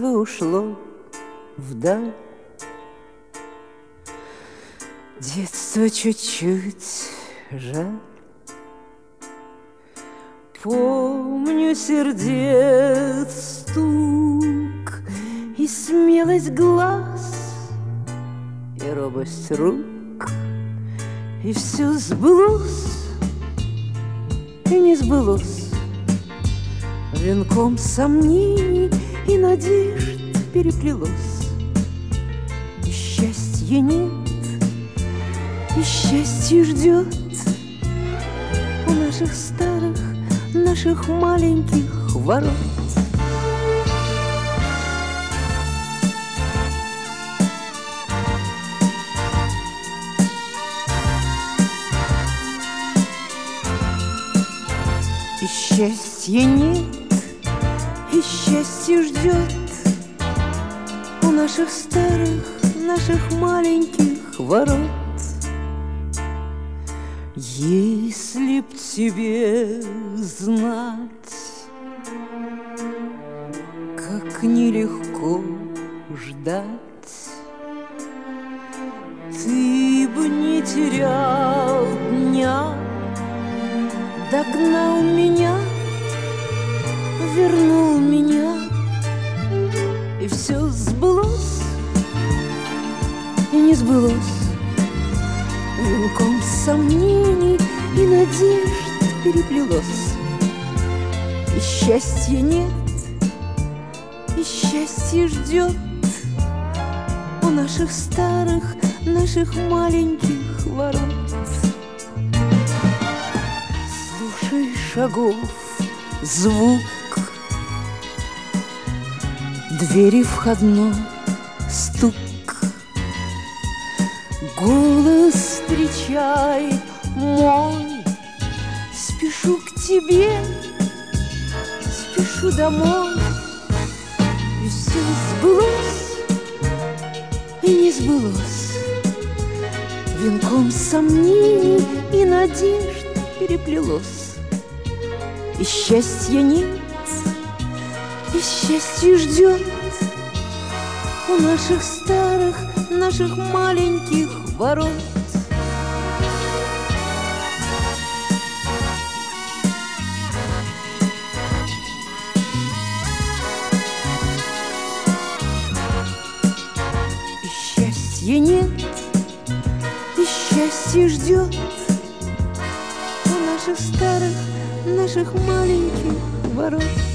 детство ушло вдаль. Детство чуть-чуть жаль. Помню сердец стук и смелость глаз, и робость рук, и все сбылось, и не сбылось. Венком сомнений и надежд переплелось. И счастья нет, и счастье ждет у наших старых, наших маленьких ворот. И счастья нет, и счастье ждет у наших старых, наших маленьких ворот. Если б тебе знать, как нелегко ждать, ты бы не терял дня, догнал меня, вернул меня, и все сбылось, и не сбылось. Венком сомнений и надежд переплелось. И счастья нет, и счастье ждет у наших старых, наших маленьких ворот. Слушай шагов звук, двери входной стук. Голос встречай мой, спешу к тебе, спешу домой. И все сбылось, и не сбылось. Венком сомнений и надежд переплелось. И счастья нет, и счастье ждет у наших старых, наших маленьких ворот. И счастья нет, и счастье ждет у наших старых, наших маленьких ворот.